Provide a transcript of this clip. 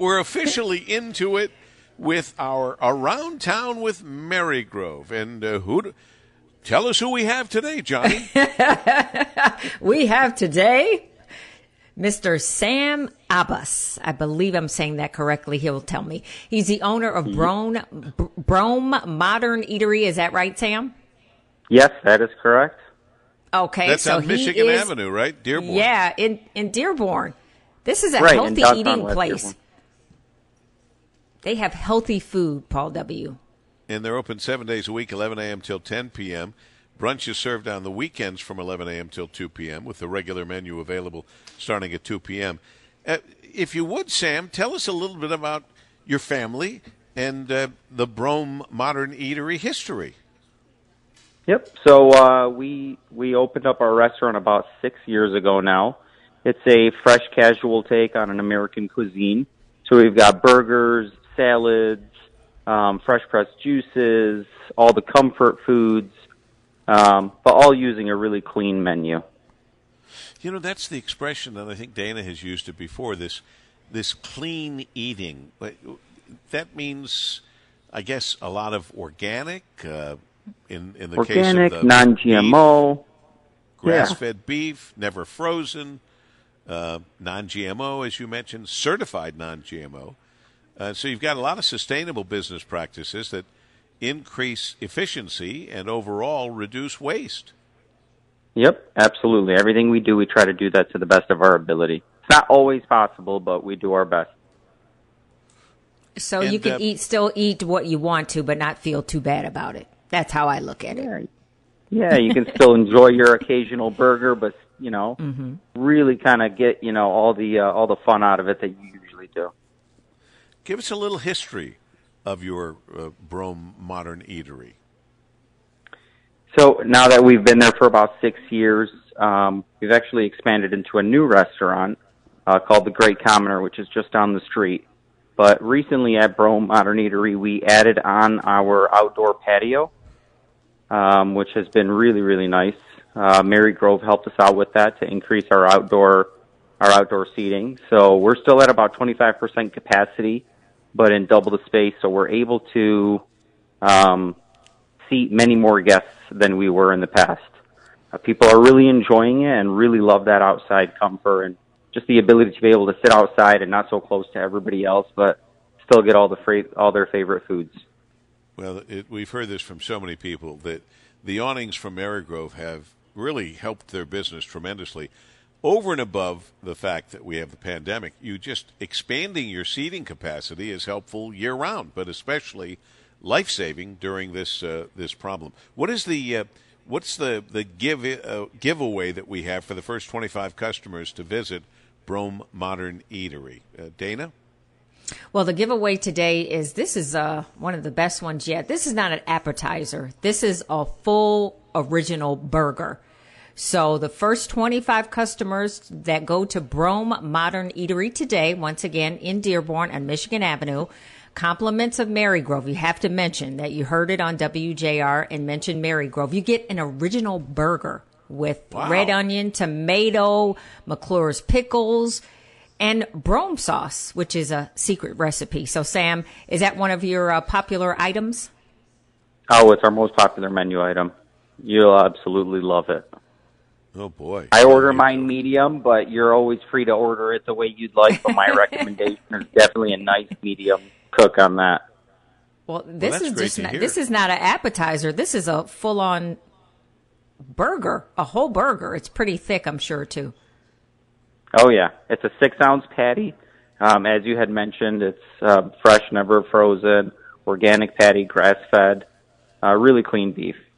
we're officially into it with our Around Town with Marygrove. And tell us who we have today, Johnny. We have today Mr. Sam Abbas. I believe I'm saying that correctly. He'll tell me. He's the owner of Brome Modern Eatery. Is that right, Sam? Yes, that is correct. Okay. That's so on Michigan Avenue, right? Dearborn. Yeah, in Dearborn. This is a right, healthy eating place. Dearborn. They have healthy food, Paul W. And they're open 7 days a week, 11 a.m. till 10 p.m. Brunch is served on the weekends from 11 a.m. till 2 p.m. with the regular menu available starting at 2 p.m. If you would, Sam, tell us a little bit about your family and the Brome Modern Eatery history. Yep. So we opened up our restaurant about 6 years ago now. It's a fresh, casual take on an American cuisine. So we've got burgers, salads, fresh pressed juices, all the comfort foods, but all using a really clean menu. You know, that's the expression that I think Dana has used it before, this clean eating. That means, I guess, a lot of organic, in the organic, case of the non-GMO. Grass-fed beef, never frozen, non-GMO, as you mentioned, certified non-GMO. So you've got a lot of sustainable business practices that increase efficiency and overall reduce waste. Yep, absolutely. Everything we do, we try to do that to the best of our ability. It's not always possible, but we do our best. So you can still eat what you want to, but not feel too bad about it. That's how I look at it. Yeah, you can still enjoy your occasional burger, but really kind of get all the fun out of it that you usually do. Give us a little history of your Brome Modern Eatery. So now that we've been there for about 6 years, we've actually expanded into a new restaurant called the Great Commoner, which is just down the street. But recently at Brome Modern Eatery, we added on our outdoor patio, which has been really, really nice. Marygrove helped us out with that to increase our outdoor seating. So we're still at about 25% capacity, but in double the space. So we're able to seat many more guests than we were in the past. People are really enjoying it and really love that outside comfort and just the ability to be able to sit outside and not so close to everybody else, but still get all their favorite foods. Well, we've heard this from so many people that the awnings from Marygrove have really helped their business tremendously. Over and above the fact that we have the pandemic, you just expanding your seating capacity is helpful year-round, but especially life-saving during this problem. What's the giveaway that we have for the first 25 customers to visit Brome Modern Eatery? Dana? Well, the giveaway today is one of the best ones yet. This is not an appetizer. This is a full original burger. So the first 25 customers that go to Brome Modern Eatery today, once again in Dearborn on Michigan Avenue, compliments of Marygrove. You have to mention that you heard it on WJR and mention Marygrove. You get an original burger with red onion, tomato, McClure's pickles, and Brome sauce, which is a secret recipe. So, Sam, is that one of your popular items? Oh, it's our most popular menu item. You'll absolutely love it. Oh, boy. I order mine medium, but you're always free to order it the way you'd like. But my recommendation is definitely a nice medium cook on that. Well, this is not an appetizer. This is a full-on burger, a whole burger. It's pretty thick, I'm sure, too. Oh, yeah. It's a 6-ounce patty. As you had mentioned, it's fresh, never frozen, organic patty, grass-fed, really clean beef.